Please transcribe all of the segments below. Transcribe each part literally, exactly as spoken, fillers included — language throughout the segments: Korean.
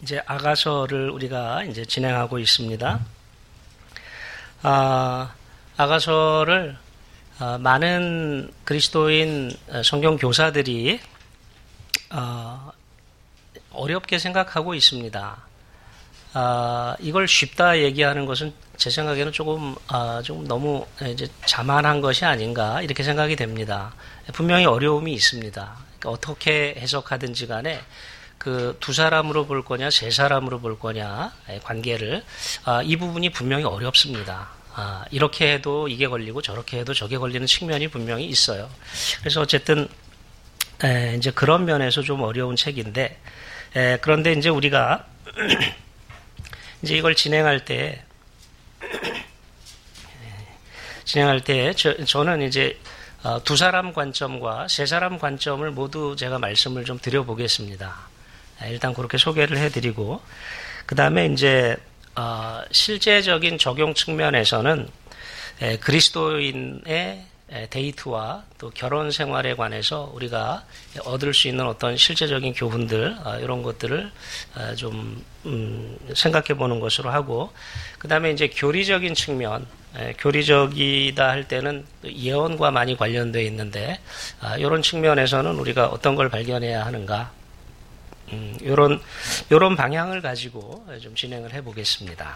이제 아가서를 우리가 이제 진행하고 있습니다. 아, 아가서를 아, 많은 그리스도인 성경 교사들이 아, 어렵게 생각하고 있습니다. 아, 이걸 쉽다 얘기하는 것은 제 생각에는 조금 아, 좀 너무 이제 자만한 것이 아닌가 이렇게 생각이 됩니다. 분명히 어려움이 있습니다. 그러니까 어떻게 해석하든지 간에 그 두 사람으로 볼 거냐, 세 사람으로 볼 거냐, 관계를, 아, 이 부분이 분명히 어렵습니다. 아, 이렇게 해도 이게 걸리고 저렇게 해도 저게 걸리는 측면이 분명히 있어요. 그래서 어쨌든, 에, 이제 그런 면에서 좀 어려운 책인데, 에, 그런데 이제 우리가, 이제 이걸 진행할 때, 진행할 때, 저, 저는 이제, 어, 두 사람 관점과 세 사람 관점을 모두 제가 말씀을 좀 드려보겠습니다. 일단 그렇게 소개를 해드리고, 그 다음에 이제, 어, 실제적인 적용 측면에서는 에, 그리스도인의 에, 데이트와 또 결혼 생활에 관해서 우리가 얻을 수 있는 어떤 실제적인 교훈들, 어, 이런 것들을 어, 좀, 음, 생각해 보는 것으로 하고, 그 다음에 이제 교리적인 측면, 에, 교리적이다 할 때는 예언과 많이 관련되어 있는데, 아, 이런 측면에서는 우리가 어떤 걸 발견해야 하는가, 음, 요런, 요런 방향을 가지고 좀 진행을 해 보겠습니다.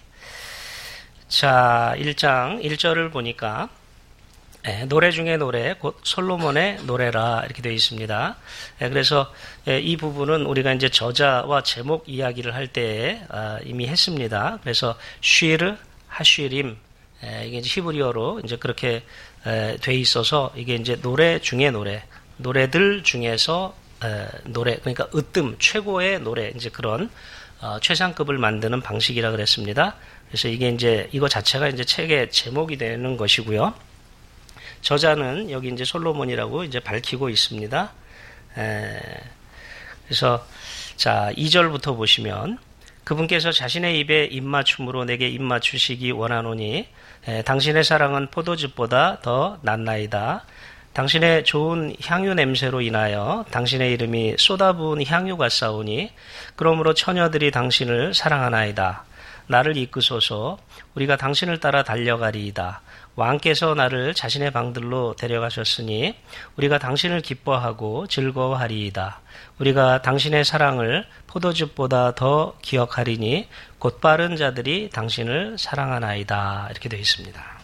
자, 일 장 일 절을 보니까, 예, 노래 중에 노래, 곧 솔로몬의 노래라, 이렇게 되어 있습니다. 예, 그래서, 예, 이 부분은 우리가 이제 저자와 제목 이야기를 할 때, 아, 이미 했습니다. 그래서, 쉬르, 하쉬림, 예, 이게 이제 히브리어로 이제 그렇게, 에, 돼 있어서, 이게 이제 노래 중에 노래, 노래들 중에서 에, 노래, 그러니까 으뜸, 최고의 노래, 이제 그런, 어, 최상급을 만드는 방식이라 그랬습니다. 그래서 이게 이제, 이거 자체가 이제 책의 제목이 되는 것이고요. 저자는 여기 이제 솔로몬이라고 이제 밝히고 있습니다. 에, 그래서, 자, 이 절부터 보시면, 그분께서 자신의 입에 입맞춤으로 내게 입맞추시기 원하노니, 에, 당신의 사랑은 포도즙보다 더 낫나이다. 당신의 좋은 향유 냄새로 인하여 당신의 이름이 쏟아부은 향유 같사오니 그러므로 처녀들이 당신을 사랑하나이다. 나를 이끄소서. 우리가 당신을 따라 달려가리이다. 왕께서 나를 자신의 방들로 데려가셨으니 우리가 당신을 기뻐하고 즐거워하리이다. 우리가 당신의 사랑을 포도즙보다 더 기억하리니 곧 빠른 자들이 당신을 사랑하나이다. 이렇게 되어 있습니다.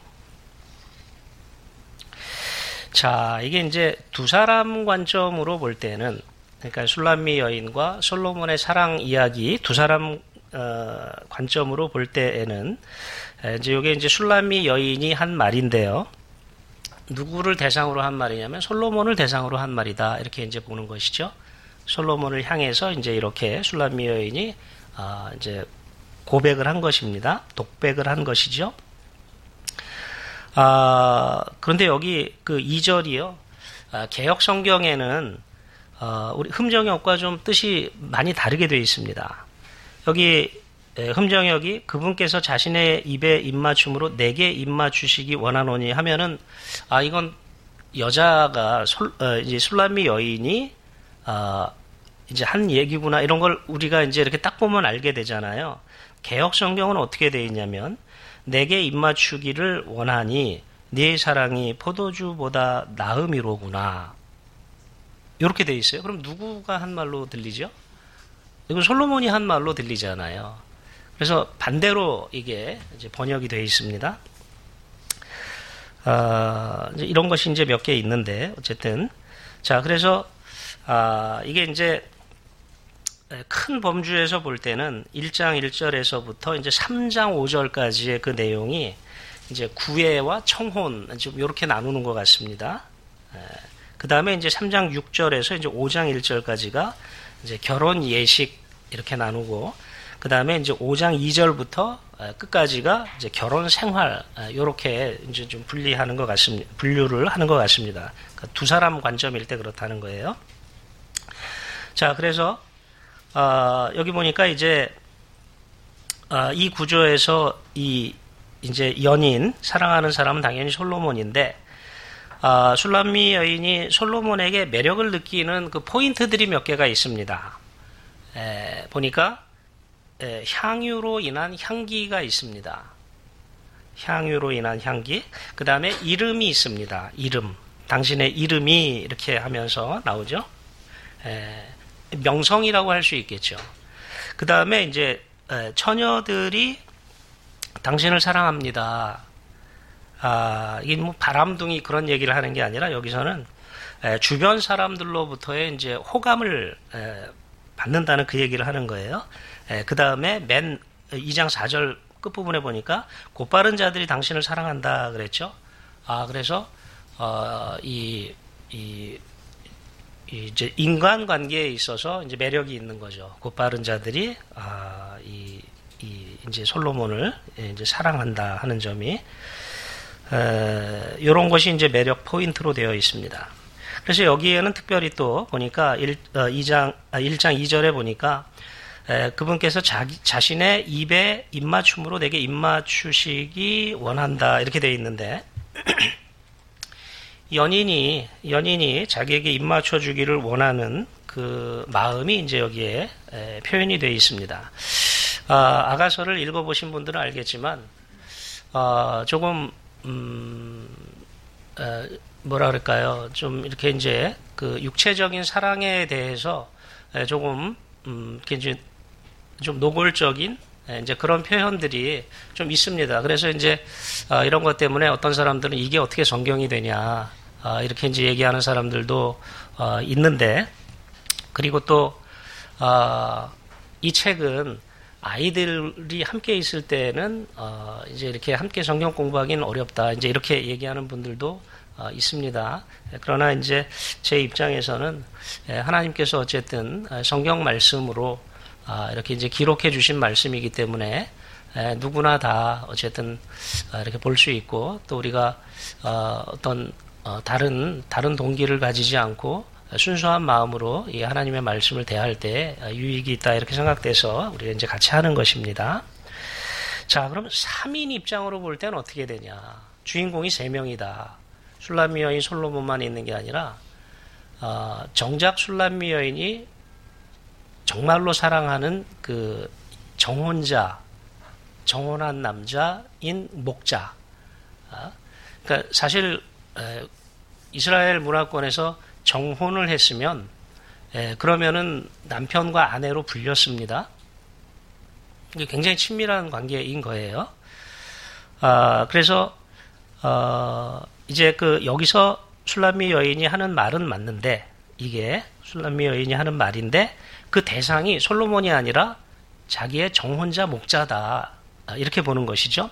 자, 이게 이제 두 사람 관점으로 볼 때는, 그러니까 술람미 여인과 솔로몬의 사랑 이야기 두 사람 어, 관점으로 볼 때에는 이제 이게 이제 술람미 여인이 한 말인데요. 누구를 대상으로 한 말이냐면 솔로몬을 대상으로 한 말이다. 이렇게 이제 보는 것이죠. 솔로몬을 향해서 이제 이렇게 술람미 여인이 어, 이제 고백을 한 것입니다. 독백을 한 것이죠. 아, 그런데 여기 그 이 절이요. 아, 개역 성경에는 어, 우리 흠정역과 좀 뜻이 많이 다르게 되어 있습니다. 여기 흠정역이 그분께서 자신의 입에 입맞춤으로 내게 입맞추시기 원하노니 하면은 아 이건 여자가 솔, 어, 이제 술람미 여인이 아, 이제 한 얘기구나 이런 걸 우리가 이제 이렇게 딱 보면 알게 되잖아요. 개역 성경은 어떻게 되어 있냐면 내게 입맞추기를 원하니 네 사랑이 포도주보다 나음이로구나. 이렇게 돼 있어요. 그럼 누구가 한 말로 들리죠? 이건 솔로몬이 한 말로 들리잖아요. 그래서 반대로 이게 이제 번역이 되어 있습니다. 아, 이제 이런 것이 이제 몇 개 있는데 어쨌든 자 그래서 아, 이게 이제 큰 범주에서 볼 때는 일 장 일 절에서부터 이제 삼 장 오 절까지의 그 내용이 이제 구애와 청혼, 좀 이렇게 나누는 것 같습니다. 그 다음에 이제 삼 장 육 절에서 이제 오 장 일 절까지가 이제 결혼 예식 이렇게 나누고, 그 다음에 이제 오 장 이 절부터 끝까지가 이제 결혼 생활, 이렇게 이제 좀 분리하는 것 같습니다. 분류를 하는 것 같습니다. 그러니까 두 사람 관점일 때 그렇다는 거예요. 자, 그래서 어, 여기 보니까 이제 어, 이 구조에서 이 이제 연인 사랑하는 사람은 당연히 솔로몬인데 어, 술람미 여인이 솔로몬에게 매력을 느끼는 그 포인트들이 몇 개가 있습니다. 에, 보니까 에, 향유로 인한 향기가 있습니다. 향유로 인한 향기. 그 다음에 이름이 있습니다. 이름. 당신의 이름이 이렇게 하면서 나오죠. 에, 명성이라고 할 수 있겠죠. 그 다음에 이제 에, 처녀들이 당신을 사랑합니다. 아, 이게 뭐 바람둥이 그런 얘기를 하는 게 아니라 여기서는 에, 주변 사람들로부터의 이제 호감을 에, 받는다는 그 얘기를 하는 거예요. 그 다음에 맨 이 장 사 절 끝부분에 보니까 곧바른 자들이 당신을 사랑한다 그랬죠. 아, 그래서 어, 이, 이, 이 이제 인간 관계에 있어서 이제 매력이 있는 거죠. 곧바른 자들이 아, 이, 이 이제 솔로몬을 이제 사랑한다 하는 점이 에, 이런 것이 이제 매력 포인트로 되어 있습니다. 그래서 여기에는 특별히 또 보니까 일, 어, 이 장, 아, 일 장 이 절에 보니까 에, 그분께서 자기, 자신의 입에 입맞춤으로 내게 입맞추시기 원한다 이렇게 되어 있는데 연인이 연인이 자기에게 입맞춰 주기를 원하는 그 마음이 이제 여기에 에, 표현이 되어 있습니다. 아, 아가서를 읽어보신 분들은 알겠지만 어, 조금 음, 어, 뭐라 그럴까요? 좀 이렇게 이제 그 육체적인 사랑에 대해서 조금 음, 이렇게 이제 좀 노골적인 이제 그런 표현들이 좀 있습니다. 그래서 이제 어, 이런 것 때문에 어떤 사람들은 이게 어떻게 성경이 되냐 어, 이렇게 이제 얘기하는 사람들도 어, 있는데 그리고 또 어, 이 책은 아이들이 함께 있을 때는 어, 이제 이렇게 함께 성경 공부하기는 어렵다. 이제 이렇게 얘기하는 분들도 어, 있습니다. 그러나 이제 제 입장에서는 하나님께서 어쨌든 성경 말씀으로 아, 이렇게 이제 기록해 주신 말씀이기 때문에 에, 누구나 다 어쨌든 아, 이렇게 볼 수 있고 또 우리가 어, 어떤 어, 다른 다른 동기를 가지지 않고 순수한 마음으로 이 하나님의 말씀을 대할 때 유익이 있다 이렇게 생각돼서 우리가 이제 같이 하는 것입니다. 자, 그럼 삼 인 입장으로 볼 때는 어떻게 되냐? 주인공이 세 명이다. 술람미 여인 솔로몬만 있는 게 아니라 어, 정작 술람미 여인이 정말로 사랑하는 그 정혼자, 정혼한 남자인 목자. 어? 그러니까 사실 에, 이스라엘 문화권에서 정혼을 했으면 에, 그러면은 남편과 아내로 불렸습니다. 이게 굉장히 친밀한 관계인 거예요. 아, 그래서 어, 이제 그 여기서 술람미 여인이 하는 말은 맞는데 이게 술람미 여인이 하는 말인데 그 대상이 솔로몬이 아니라 자기의 정혼자 목자다 이렇게 보는 것이죠.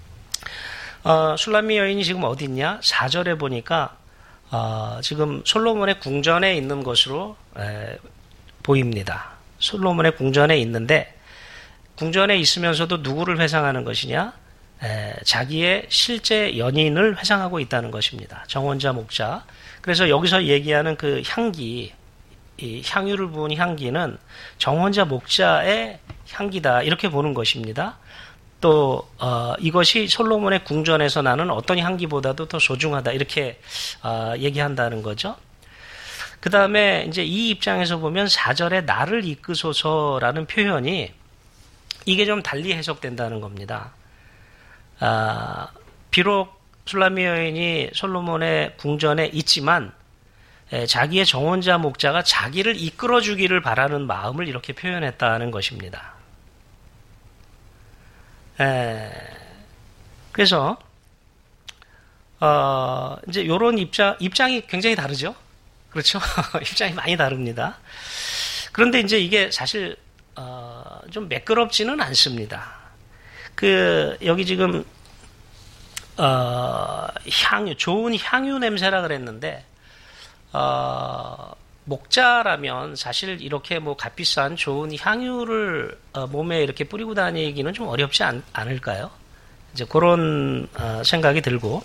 어, 술람미 여인이 지금 어디 있냐? 사 절에 보니까 어, 지금 솔로몬의 궁전에 있는 것으로 에, 보입니다. 솔로몬의 궁전에 있는데 궁전에 있으면서도 누구를 회상하는 것이냐? 에, 자기의 실제 연인을 회상하고 있다는 것입니다. 정혼자 목자. 그래서 여기서 얘기하는 그 향기, 이 향유를 부은 향기는 정혼자 목자의 향기다 이렇게 보는 것입니다. 또 어, 이것이 솔로몬의 궁전에서 나는 어떤 향기보다도 더 소중하다 이렇게 어, 얘기한다는 거죠. 그 다음에 이제 이 입장에서 보면 사 절에 나를 이끄소서라는 표현이 이게 좀 달리 해석된다는 겁니다. 아, 비록 술람미 여인이 솔로몬의 궁전에 있지만 에, 자기의 정혼자 목자가 자기를 이끌어주기를 바라는 마음을 이렇게 표현했다는 것입니다. 에, 그래서 어, 이제 이런 입장 입장이 굉장히 다르죠. 그렇죠? 입장이 많이 다릅니다. 그런데 이제 이게 사실 어, 좀 매끄럽지는 않습니다. 그 여기 지금 어, 향유 좋은 향유 냄새라 그랬는데 어, 목자라면 사실 이렇게 뭐 값비싼 좋은 향유를 어, 몸에 이렇게 뿌리고 다니기는 좀 어렵지 않, 않을까요? 이제 그런 어, 생각이 들고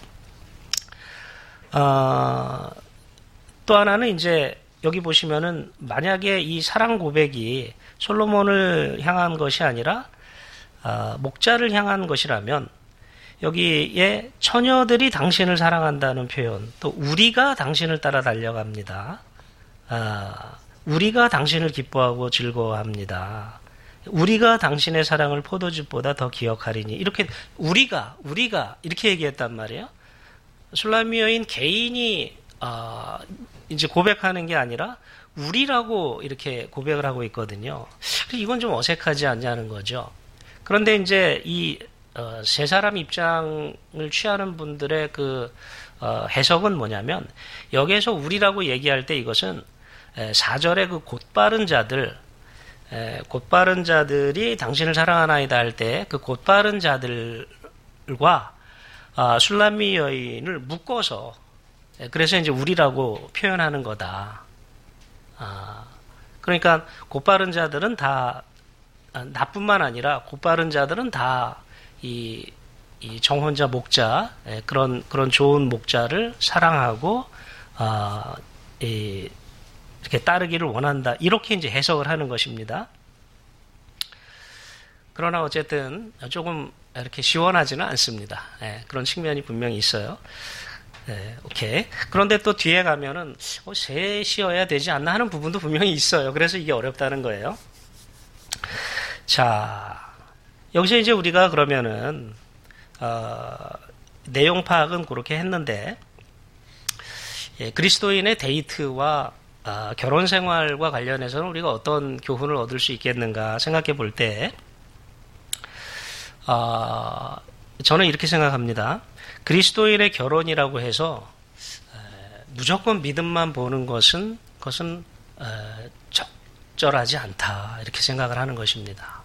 어, 또 하나는 이제 여기 보시면은 만약에 이 사랑 고백이 솔로몬을 향한 것이 아니라 어, 목자를 향한 것이라면 여기에 처녀들이 당신을 사랑한다는 표현, 또 우리가 당신을 따라 달려갑니다. 아, 우리가 당신을 기뻐하고 즐거워합니다. 우리가 당신의 사랑을 포도즙보다 더 기억하리니. 이렇게 우리가 우리가 이렇게 얘기했단 말이에요. 술람미 여인 개인이 어, 이제 고백하는 게 아니라 우리라고 이렇게 고백을 하고 있거든요. 이건 좀 어색하지 않냐는 거죠. 그런데 이제 이 어, 세 사람 입장을 취하는 분들의 그 어, 해석은 뭐냐면 여기에서 우리라고 얘기할 때 이것은 사 절의 그 곧바른 자들, 에, 곧바른 자들이 당신을 사랑하나이다 할 때 그 곧바른 자들과 아, 술람미 여인을 묶어서 에, 그래서 이제 우리라고 표현하는 거다. 아, 그러니까 곧바른 자들은 다 아, 나뿐만 아니라 곧바른 자들은 다 이 이 정혼자 목자 에, 그런 그런 좋은 목자를 사랑하고 아, 이, 이렇게 따르기를 원한다. 이렇게 이제 해석을 하는 것입니다. 그러나 어쨌든 조금 이렇게 시원하지는 않습니다. 예, 그런 측면이 분명히 있어요. 예, 오케이. 그런데 또 뒤에 가면은 어, 셋이어야 되지 않나 하는 부분도 분명히 있어요. 그래서 이게 어렵다는 거예요. 자, 여기서 이제 우리가 그러면은 어, 내용 파악은 그렇게 했는데 예, 그리스도인의 데이트와 아, 결혼 생활과 관련해서는 우리가 어떤 교훈을 얻을 수 있겠는가 생각해 볼 때, 아, 저는 이렇게 생각합니다. 그리스도인의 결혼이라고 해서 에, 무조건 믿음만 보는 것은 그것은 에, 적절하지 않다 이렇게 생각을 하는 것입니다.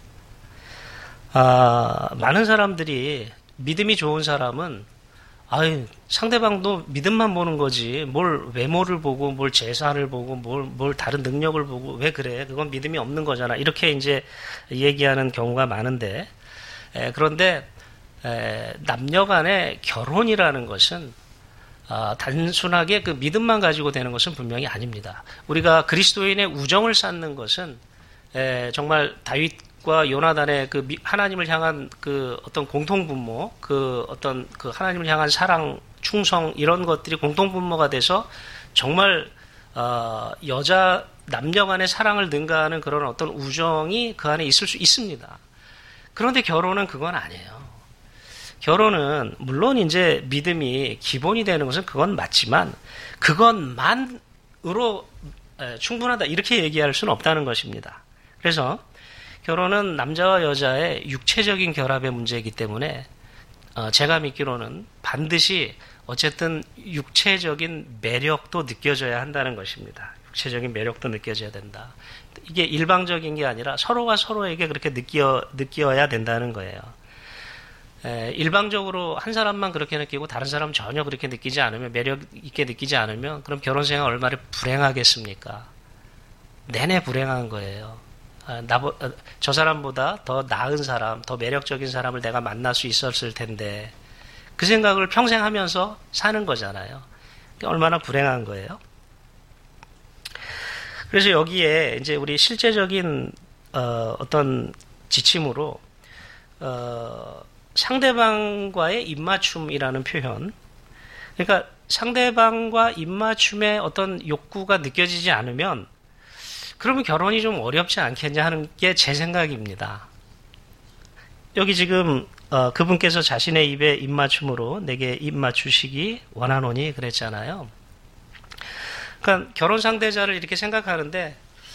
아, 많은 사람들이 믿음이 좋은 사람은 아유, 상대방도 믿음만 보는 거지. 뭘 외모를 보고, 뭘 재산을 보고, 뭘, 뭘 다른 능력을 보고, 왜 그래? 그건 믿음이 없는 거잖아. 이렇게 이제 얘기하는 경우가 많은데, 에, 그런데, 에, 남녀 간의 결혼이라는 것은, 아, 단순하게 그 믿음만 가지고 되는 것은 분명히 아닙니다. 우리가 그리스도인의 우정을 쌓는 것은, 에, 정말 다윗과 요나단의 그 하나님을 향한 그 어떤 공통분모, 그 어떤 그 하나님을 향한 사랑, 충성 이런 것들이 공통분모가 돼서 정말 어, 여자 남녀 간의 사랑을 능가하는 그런 어떤 우정이 그 안에 있을 수 있습니다. 그런데 결혼은 그건 아니에요. 결혼은 물론 이제 믿음이 기본이 되는 것은 그건 맞지만 그것만으로 충분하다 이렇게 얘기할 수는 없다는 것입니다. 그래서 결혼은 남자와 여자의 육체적인 결합의 문제이기 때문에 어, 제가 믿기로는 반드시 어쨌든 육체적인 매력도 느껴져야 한다는 것입니다. 육체적인 매력도 느껴져야 된다. 이게 일방적인 게 아니라 서로가 서로에게 그렇게 느껴, 느껴야 된다는 거예요. 에, 일방적으로 한 사람만 그렇게 느끼고 다른 사람은 전혀 그렇게 느끼지 않으면, 매력 있게 느끼지 않으면 그럼 결혼 생활 얼마나 불행하겠습니까? 내내 불행한 거예요. 나, 저 사람보다 더 나은 사람, 더 매력적인 사람을 내가 만날 수 있었을 텐데 그 생각을 평생 하면서 사는 거잖아요. 얼마나 불행한 거예요. 그래서 여기에 이제 우리 실제적인 어, 어떤 지침으로 어, 상대방과의 입맞춤이라는 표현, 그러니까 상대방과 입맞춤의 어떤 욕구가 느껴지지 않으면 그러면 결혼이 좀 어렵지 않겠냐 하는 게 제 생각입니다. 여기 지금 어, 그분께서 자신의 입에 입맞춤으로 내게 입 맞추시기 원하노니 그랬잖아요. 그러니까 결혼 상대자를 이렇게 생각하는데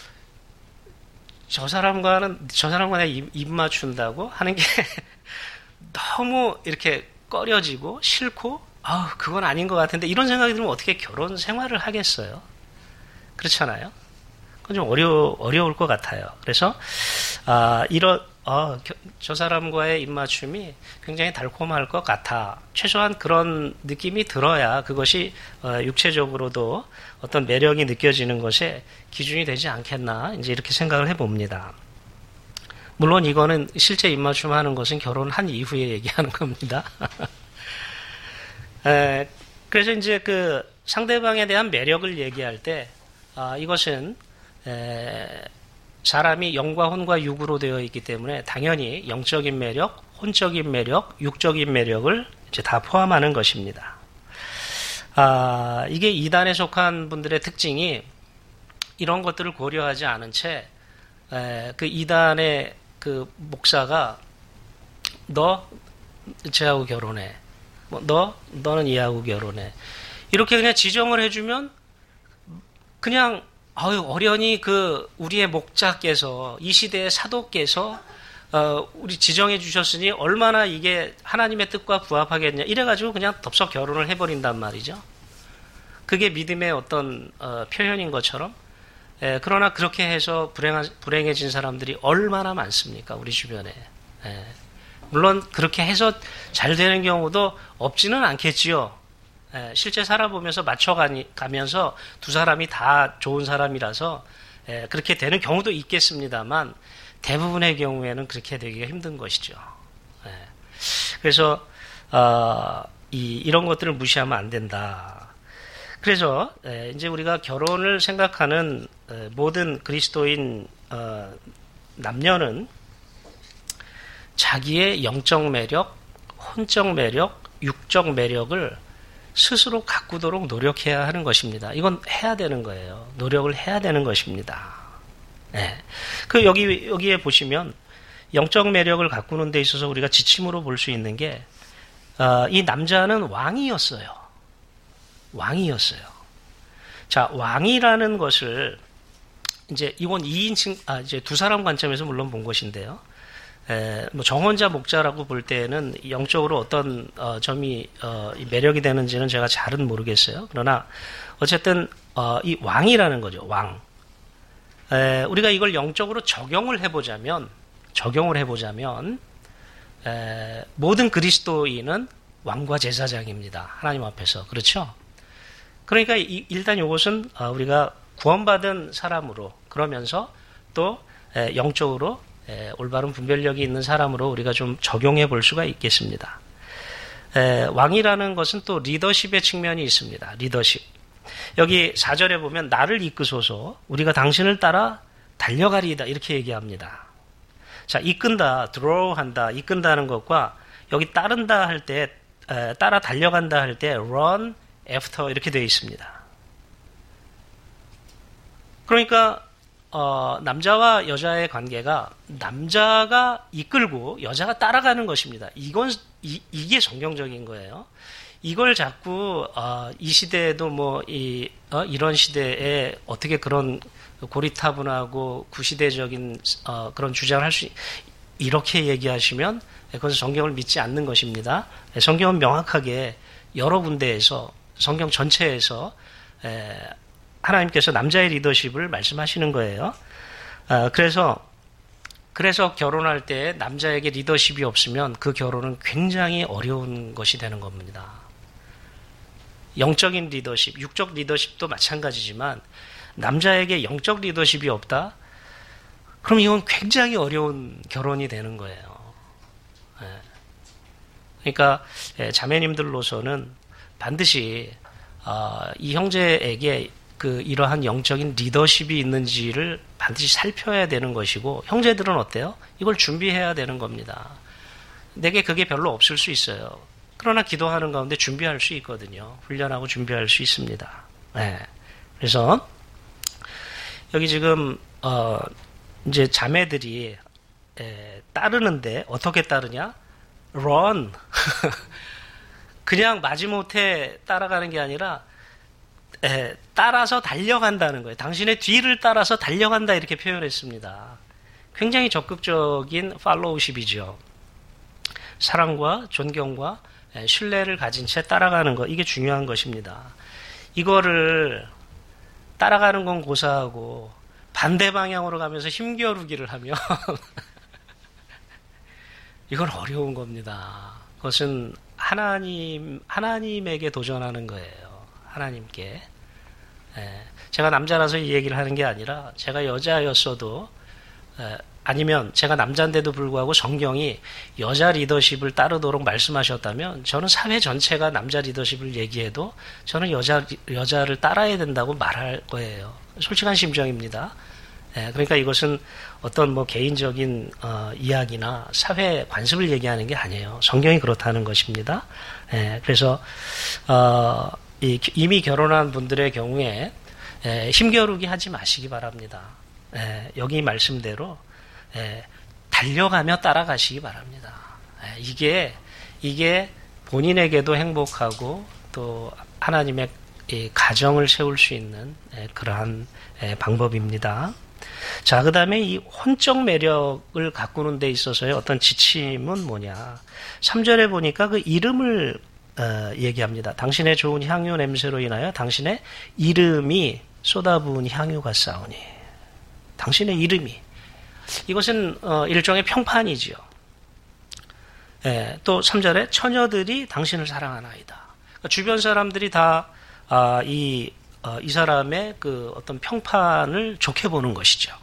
저 사람과는 저 사람과 내가 입, 입 맞춘다고 하는 게 너무 이렇게 꺼려지고 싫고 아 그건 아닌 것 같은데 이런 생각이 들면 어떻게 결혼 생활을 하겠어요? 그렇잖아요. 좀 어려, 어려울 것 같아요. 그래서, 아, 이런, 어, 저 사람과의 입맞춤이 굉장히 달콤할 것 같아. 최소한 그런 느낌이 들어야 그것이 어, 육체적으로도 어떤 매력이 느껴지는 것에 기준이 되지 않겠나. 이제 이렇게 생각을 해봅니다. 물론 이거는 실제 입맞춤 하는 것은 결혼한 이후에 얘기하는 겁니다. 에, 그래서 이제 그 상대방에 대한 매력을 얘기할 때, 아, 이것은 에, 사람이 영과 혼과 육으로 되어 있기 때문에 당연히 영적인 매력, 혼적인 매력, 육적인 매력을 이제 다 포함하는 것입니다. 아, 이게 이단에 속한 분들의 특징이 이런 것들을 고려하지 않은 채 그 이단의 그 목사가 너 쟤하고 결혼해. 뭐 너 너는 얘하고 결혼해. 이렇게 그냥 지정을 해주면 그냥 아유 어련히 그 우리의 목자께서 이 시대의 사도께서 어, 우리 지정해 주셨으니 얼마나 이게 하나님의 뜻과 부합하겠냐 이래가지고 그냥 덥석 결혼을 해버린단 말이죠. 그게 믿음의 어떤 어, 표현인 것처럼. 예, 그러나 그렇게 해서 불행한, 불행해진 사람들이 얼마나 많습니까? 우리 주변에. 예, 물론 그렇게 해서 잘 되는 경우도 없지는 않겠지요. 예, 실제 살아보면서 맞춰가면서 두 사람이 다 좋은 사람이라서 예, 그렇게 되는 경우도 있겠습니다만 대부분의 경우에는 그렇게 되기가 힘든 것이죠. 예, 그래서 어, 이, 이런 것들을 무시하면 안 된다. 그래서 이제 우리가 결혼을 생각하는 모든 그리스도인 남녀는 자기의 영적 매력, 혼적 매력, 육적 매력을 스스로 가꾸도록 노력해야 하는 것입니다. 이건 해야 되는 거예요. 노력을 해야 되는 것입니다. 네. 그 여기 여기에 보시면 영적 매력을 가꾸는 데 있어서 우리가 지침으로 볼 수 있는 게 이 남자는 왕이었어요. 왕이었어요. 자, 왕이라는 것을 이제 이건 이인칭 아 이제 두 사람 관점에서 물론 본 것인데요. 에, 뭐 정혼자 목자라고 볼 때는 영적으로 어떤 어, 점이 어, 매력이 되는지는 제가 잘은 모르겠어요. 그러나 어쨌든 어, 이 왕이라는 거죠. 왕. 에, 우리가 이걸 영적으로 적용을 해보자면 적용을 해보자면 에, 모든 그리스도인은 왕과 제사장입니다. 하나님 앞에서. 그렇죠? 그러니까 일단 이것은 우리가 구원받은 사람으로 그러면서 또 영적으로 올바른 분별력이 있는 사람으로 우리가 좀 적용해 볼 수가 있겠습니다. 왕이라는 것은 또 리더십의 측면이 있습니다. 리더십. 여기 사 절에 보면 나를 이끄소서 우리가 당신을 따라 달려가리이다 이렇게 얘기합니다. 자, 이끈다, 드로우한다, 이끈다는 것과 여기 따른다 할 때 따라 달려간다 할 때 run after 이렇게 되어 있습니다. 그러니까 어, 남자와 여자의 관계가 남자가 이끌고 여자가 따라가는 것입니다. 이건 이, 이게 성경적인 거예요. 이걸 자꾸 어, 이 시대에도 뭐 이, 어, 이런 시대에 어떻게 그런 고리타분하고 구시대적인 어, 그런 주장을 할 수 이렇게 얘기하시면 그것은 성경을 믿지 않는 것입니다. 성경은 명확하게 여러 군데에서 성경 전체에서 에, 하나님께서 남자의 리더십을 말씀하시는 거예요. 아, 그래서 그래서 결혼할 때 남자에게 리더십이 없으면 그 결혼은 굉장히 어려운 것이 되는 겁니다. 영적인 리더십, 육적 리더십도 마찬가지지만 남자에게 영적 리더십이 없다? 그럼 이건 굉장히 어려운 결혼이 되는 거예요. 예. 그러니까 자매님들로서는 반드시 어, 이 형제에게 그 이러한 영적인 리더십이 있는지를 반드시 살펴야 되는 것이고 형제들은 어때요? 이걸 준비해야 되는 겁니다. 내게 그게 별로 없을 수 있어요. 그러나 기도하는 가운데 준비할 수 있거든요. 훈련하고 준비할 수 있습니다. 네. 그래서 여기 지금 어, 이제 자매들이 에, 따르는데 어떻게 따르냐? run. 그냥 마지못해 따라가는 게 아니라 에, 따라서 달려간다는 거예요. 당신의 뒤를 따라서 달려간다 이렇게 표현했습니다. 굉장히 적극적인 팔로우십이죠. 사랑과 존경과 에, 신뢰를 가진 채 따라가는 것 이게 중요한 것입니다. 이거를 따라가는 건 고사하고 반대 방향으로 가면서 힘겨루기를 하면 이건 어려운 겁니다. 그것은 하나님, 하나님에게 도전하는 거예요. 하나님께. 예, 제가 남자라서 이 얘기를 하는 게 아니라 제가 여자였어도 예, 아니면 제가 남자인데도 불구하고 성경이 여자 리더십을 따르도록 말씀하셨다면 저는 사회 전체가 남자 리더십을 얘기해도 저는 여자, 여자를 따라야 된다고 말할 거예요. 솔직한 심정입니다. 예, 그러니까 이것은 어떤 뭐 개인적인 어, 이야기나 사회 관습을 얘기하는 게 아니에요. 성경이 그렇다는 것입니다. 예, 그래서 어, 이, 이미 결혼한 분들의 경우에 에, 힘겨루기 하지 마시기 바랍니다. 에, 여기 말씀대로 에, 달려가며 따라가시기 바랍니다. 에, 이게 이게 본인에게도 행복하고 또 하나님의 이 가정을 세울 수 있는 에, 그러한 에, 방법입니다. 자, 그 다음에 이 혼적 매력을 가꾸는 데 있어서의 어떤 지침은 뭐냐. 삼 절에 보니까 그 이름을 어, 얘기합니다. 당신의 좋은 향유 냄새로 인하여 당신의 이름이 쏟아부은 향유가 싸우니. 당신의 이름이. 이것은 어, 일종의 평판이지요. 예, 또 삼 절에 처녀들이 당신을 사랑하나이다. 그러니까 주변 사람들이 다 아, 이, 어, 이 사람의 그 어떤 평판을 좋게 보는 것이죠.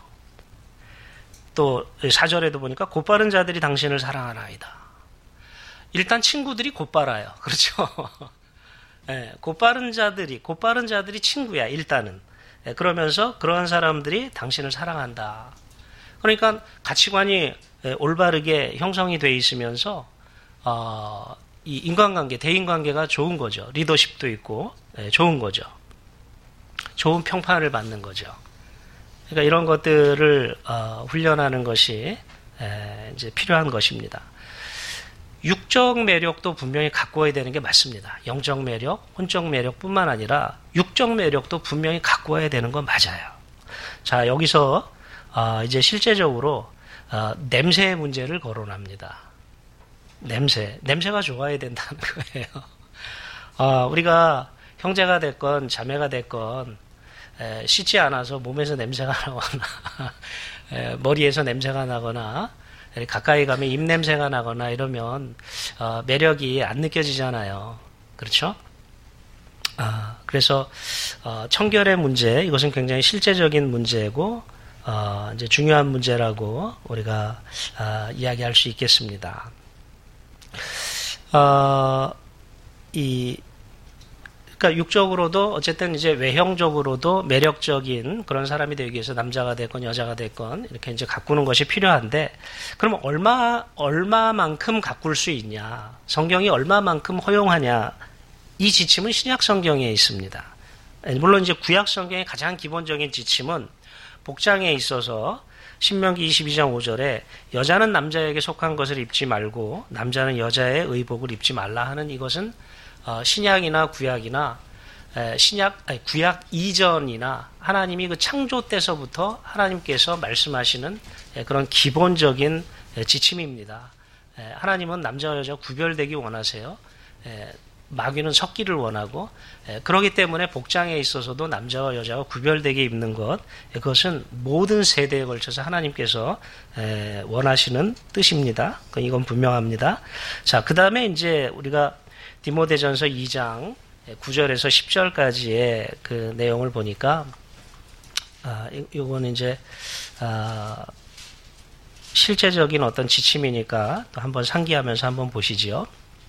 또 사 절에도 보니까 곧바른 자들이 당신을 사랑하나이다. 일단 친구들이 곧바라요. 그렇죠? 예, 곧바른 자들이, 곧바른 자들이 친구야, 일단은. 예, 그러면서 그러한 사람들이 당신을 사랑한다. 그러니까 가치관이 예, 올바르게 형성이 돼 있으면서, 어, 이 인간관계, 대인관계가 좋은 거죠. 리더십도 있고, 예, 좋은 거죠. 좋은 평판을 받는 거죠. 그러니까 이런 것들을 어, 훈련하는 것이 에, 이제 필요한 것입니다. 육적 매력도 분명히 가꾸어야 되는 게 맞습니다. 영적 매력, 혼적 매력뿐만 아니라 육적 매력도 분명히 가꾸어야 되는 건 맞아요. 자, 여기서 어, 이제 실제적으로 어, 냄새의 문제를 거론합니다. 냄새, 냄새가 좋아야 된다는 거예요. 어, 우리가 형제가 됐건 자매가 됐건 에, 씻지 않아서 몸에서 냄새가 나거나 에, 머리에서 냄새가 나거나 가까이 가면 입냄새가 나거나 이러면 어, 매력이 안 느껴지잖아요. 그렇죠? 아, 그래서 어, 청결의 문제, 이것은 굉장히 실제적인 문제고 어, 이제 중요한 문제라고 우리가 어, 이야기할 수 있겠습니다. 어, 이 그러니까 육적으로도 어쨌든 이제 외형적으로도 매력적인 그런 사람이 되기 위해서 남자가 됐건 여자가 됐건 이렇게 이제 가꾸는 것이 필요한데, 그러면 얼마 얼마만큼 가꿀 수 있냐? 성경이 얼마만큼 허용하냐? 이 지침은 신약 성경에 있습니다. 물론 이제 구약 성경의 가장 기본적인 지침은 복장에 있어서 신명기 이십이 장 오 절에 여자는 남자에게 속한 것을 입지 말고 남자는 여자의 의복을 입지 말라 하는, 이것은 어, 신약이나 구약이나 에, 신약 아니, 구약 이전이나 하나님이 그 창조 때서부터 하나님께서 말씀하시는 에, 그런 기본적인 에, 지침입니다. 에, 하나님은 남자와 여자 구별되기 원하세요. 에, 마귀는 섞기를 원하고, 에, 그렇기 때문에 복장에 있어서도 남자와 여자가 구별되게 입는 것, 에, 그것은 모든 세대에 걸쳐서 하나님께서 에, 원하시는 뜻입니다. 이건 분명합니다. 자, 그 다음에 이제 우리가 디모데전서 이 장 구 절에서 십 절까지의 그 내용을 보니까, 아, 이거는 이제, 아, 실제적인 어떤 지침이니까 또 한번 상기하면서 한번 보시지요.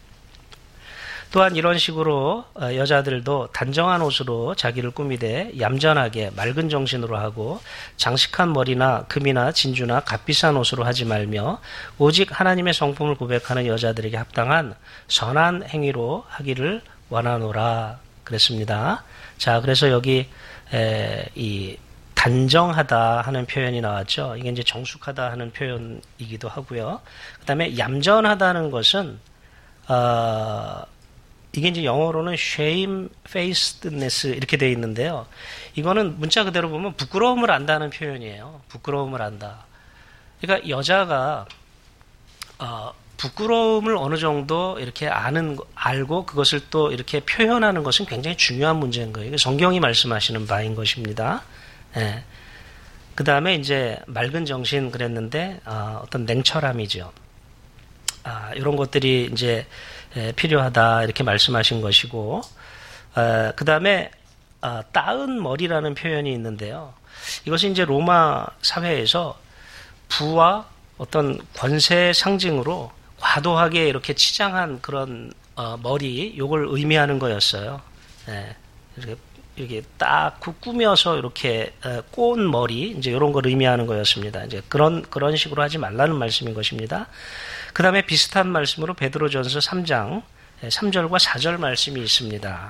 또한 이런 식으로 여자들도 단정한 옷으로 자기를 꾸미되 얌전하게 맑은 정신으로 하고 장식한 머리나 금이나 진주나 값비싼 옷으로 하지 말며 오직 하나님의 성품을 고백하는 여자들에게 합당한 선한 행위로 하기를 원하노라 그랬습니다. 자, 그래서 여기 에, 이 단정하다 하는 표현이 나왔죠. 이게 이제 정숙하다 하는 표현이기도 하고요. 그 다음에 얌전하다는 것은 어, 이게 이제 영어로는 shamefacedness 이렇게 되어 있는데요. 이거는 문자 그대로 보면 부끄러움을 안다는 표현이에요. 부끄러움을 안다. 그러니까 여자가 어, 부끄러움을 어느 정도 이렇게 아는 알고 그것을 또 이렇게 표현하는 것은 굉장히 중요한 문제인 거예요. 성경이 말씀하시는 바인 것입니다. 예. 그 다음에 이제 맑은 정신 그랬는데 어, 어떤 냉철함이죠. 아, 이런 것들이 이제 에, 필요하다 이렇게 말씀하신 것이고, 어, 그 다음에 어, 따은 머리라는 표현이 있는데요. 이것이 이제 로마 사회에서 부와 어떤 권세의 상징으로 과도하게 이렇게 치장한 그런 어, 머리, 요걸 의미하는 거였어요. 예, 이렇게 이렇게 딱 꾸며서 이렇게 어, 꼬은 머리, 이제 이런 걸 의미하는 거였습니다. 이제 그런 그런 식으로 하지 말라는 말씀인 것입니다. 그 다음에 비슷한 말씀으로 베드로전서 삼 장 삼 절과 사 절 말씀이 있습니다.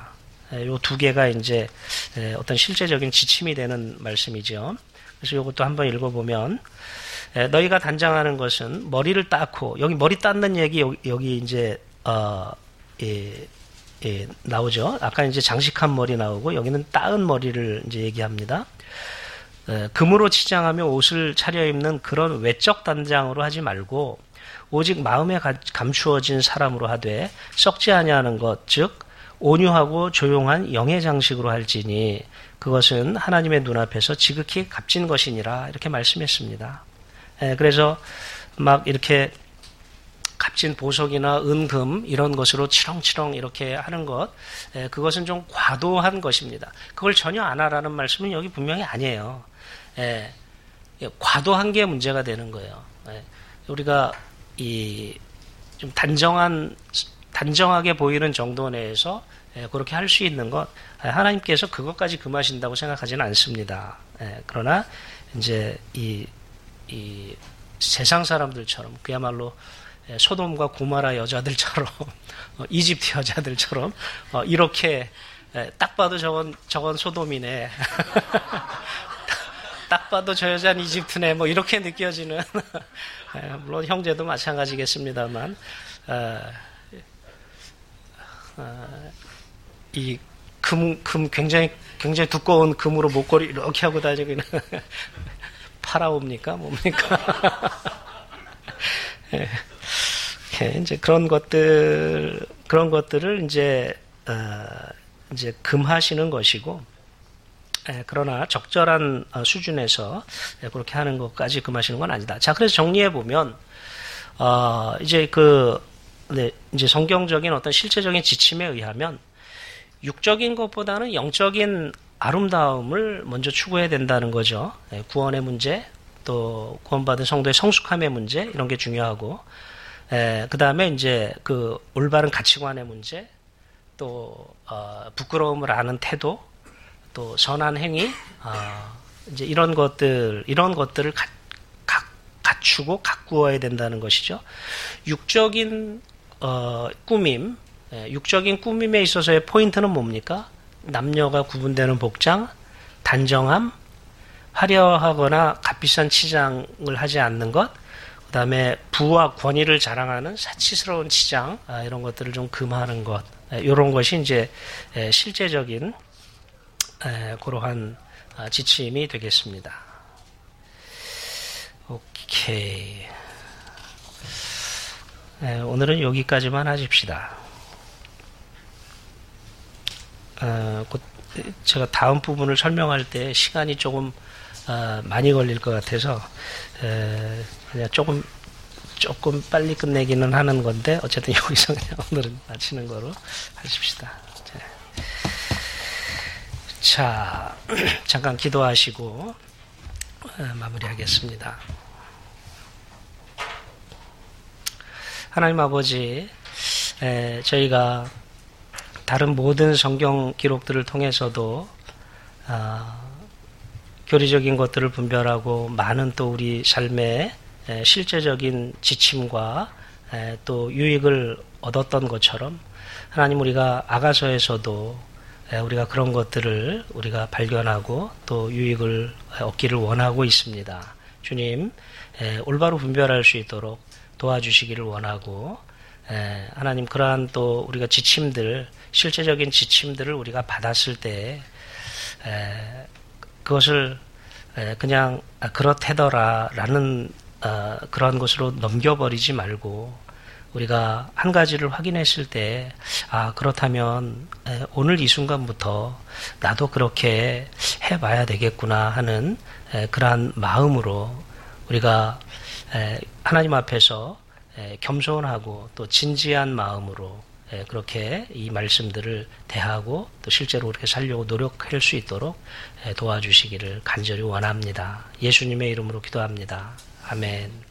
요 두 개가 이제 어떤 실제적인 지침이 되는 말씀이죠. 그래서 이것도 한번 읽어보면, 너희가 단장하는 것은 머리를 닦고, 여기 머리 닦는 얘기 여기, 여기 이제 어, 예, 예, 나오죠. 아까 이제 장식한 머리 나오고 여기는 닦은 머리를 이제 얘기합니다. 에, 금으로 치장하며 옷을 차려입는 그런 외적 단장으로 하지 말고 오직 마음에 가, 감추어진 사람으로 하되 썩지 아니하는 것, 즉 온유하고 조용한 영의 장식으로 할지니 그것은 하나님의 눈앞에서 지극히 값진 것이니라 이렇게 말씀했습니다. 에, 그래서 막 이렇게 값진 보석이나 은금 이런 것으로 치렁치렁 이렇게 하는 것, 에, 그것은 좀 과도한 것입니다. 그걸 전혀 안 하라는 말씀은 여기 분명히 아니에요. 에, 과도한 게 문제가 되는 거예요. 에, 우리가 이 좀 단정한 단정하게 보이는 정도 내에서 에, 그렇게 할 수 있는 것, 에, 하나님께서 그것까지 금하신다고 생각하지는 않습니다. 에, 그러나 이제 이, 이 세상 사람들처럼 그야말로 소돔과 고모라 여자들처럼 이집트 여자들처럼 이렇게 딱 봐도 저건 저건 소돔이네, 딱 봐도 저 여자는 이집트네, 뭐 이렇게 느껴지는, 물론 형제도 마찬가지겠습니다만, 이 금, 금 굉장히 굉장히 두꺼운 금으로 목걸이 이렇게 하고 다니기는 파라오입니까 뭡니까? 이제 그런 것들, 그런 것들을 이제, 어, 이제 금하시는 것이고, 에, 그러나 적절한 수준에서 그렇게 하는 것까지 금하시는 건 아니다. 자, 그래서 정리해보면, 어, 이제 그, 네, 이제 성경적인 어떤 실제적인 지침에 의하면, 육적인 것보다는 영적인 아름다움을 먼저 추구해야 된다는 거죠. 에, 구원의 문제, 또 구원받은 성도의 성숙함의 문제, 이런 게 중요하고, 그 다음에 이제 그 올바른 가치관의 문제, 또, 어, 부끄러움을 아는 태도, 또 선한 행위, 어, 이제 이런 것들, 이런 것들을 가, 가, 갖추고 가꾸어야 된다는 것이죠. 육적인, 어, 꾸밈, 예, 육적인 꾸밈에 있어서의 포인트는 뭡니까? 남녀가 구분되는 복장, 단정함, 화려하거나 값비싼 치장을 하지 않는 것, 그 다음에 부와 권위를 자랑하는 사치스러운 치장, 아, 이런 것들을 좀 금하는 것, 에, 이런 것이 이제 에, 실제적인 에, 그러한 아, 지침이 되겠습니다. 오케이. 에, 오늘은 여기까지만 하십시다. 어, 곧 제가 다음 부분을 설명할 때 시간이 조금 어, 많이 걸릴 것 같아서 에, 그냥 조금 조금 빨리 끝내기는 하는 건데 어쨌든 여기서 그냥 오늘은 마치는 거로 하십시다. 자, 잠깐 기도하시고 어, 마무리하겠습니다. 하나님 아버지, 에, 저희가 다른 모든 성경 기록들을 통해서도 어, 교리적인 것들을 분별하고 많은 또 우리 삶의 실제적인 지침과 또 유익을 얻었던 것처럼 하나님, 우리가 아가서에서도 우리가 그런 것들을 우리가 발견하고 또 유익을 얻기를 원하고 있습니다. 주님, 올바로 분별할 수 있도록 도와주시기를 원하고, 하나님, 그러한 또 우리가 지침들, 실제적인 지침들을 우리가 받았을 때 그것을 그냥 그렇대더라 라는 그런 것으로 넘겨버리지 말고, 우리가 한 가지를 확인했을 때, 아, 그렇다면 오늘 이 순간부터 나도 그렇게 해봐야 되겠구나 하는 그러한 마음으로 우리가 하나님 앞에서 겸손하고 또 진지한 마음으로 그렇게 이 말씀들을 대하고 또 실제로 그렇게 살려고 노력할 수 있도록 도와주시기를 간절히 원합니다. 예수님의 이름으로 기도합니다. 아멘.